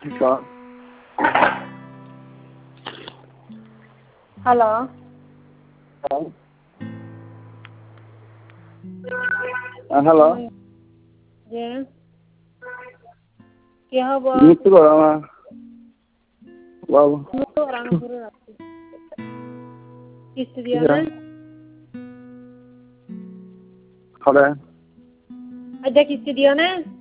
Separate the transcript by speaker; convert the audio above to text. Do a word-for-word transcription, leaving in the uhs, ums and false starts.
Speaker 1: कौन?
Speaker 2: हेलो
Speaker 1: कौन? हाँ, हेलो
Speaker 2: जी क्या हुआ?
Speaker 1: Gitu kok sama. Wow.
Speaker 2: Itu orang guru rapi. Kistu dia
Speaker 1: Iya.
Speaker 2: na?
Speaker 1: Ada.
Speaker 2: Ada kistu dia na?